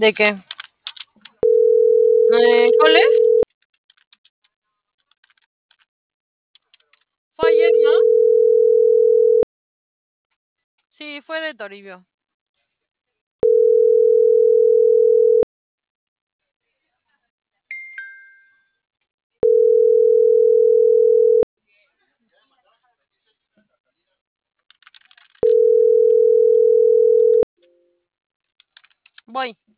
¿De qué? ¿Cuál es? ¿Fue ayer, no? Sí, fue de Toribio. Voy.